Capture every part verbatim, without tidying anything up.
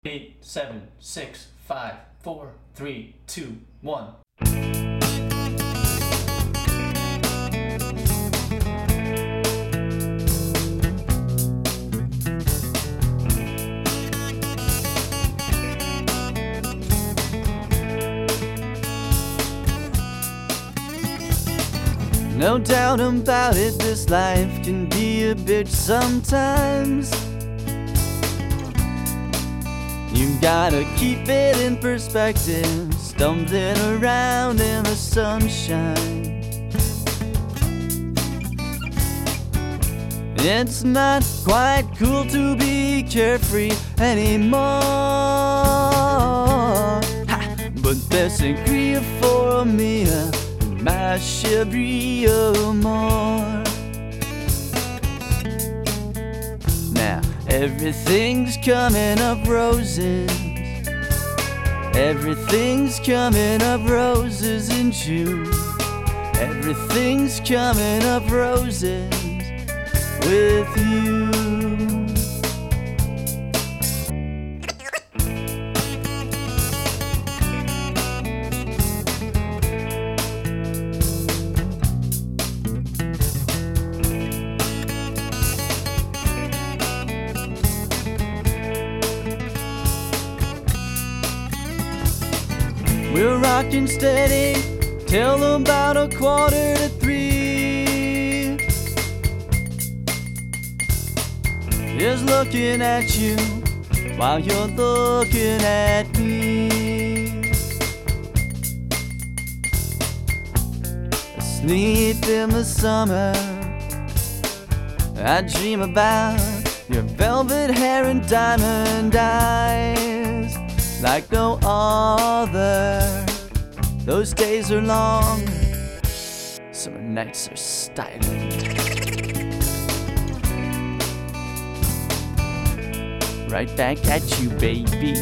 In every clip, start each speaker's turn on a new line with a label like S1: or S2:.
S1: Eight, seven, six, five, four, three, two, one.
S2: No doubt about it, this life can be a bitch sometimes. You gotta keep it in perspective, stumbling around in the sunshine. It's not quite cool to be carefree anymore, ha! But there's sangria for me, my chérie more. Now everything's coming up roses, everything's coming up roses in June. Everything's coming up roses with you. We're rocking steady till about a quarter to three. Here's looking at you while you're looking at me. Asleep in the summer, I dream about your velvet hair and diamond eyes like no other. Those days are long, summer nights are styling. Right back at you, baby.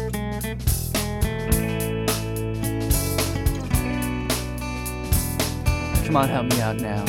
S2: Come on, help me out now.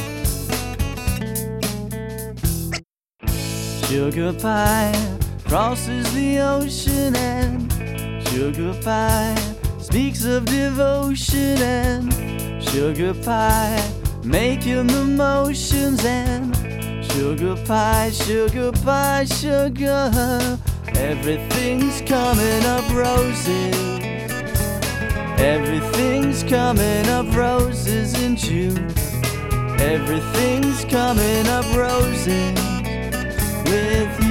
S2: Sugar pie crosses the ocean and sugar pie speaks of devotion, and sugar pie making the motions, and sugar pie, sugar pie, sugar. Everything's coming up roses, everything's coming up roses in June. Everything's coming up roses with you.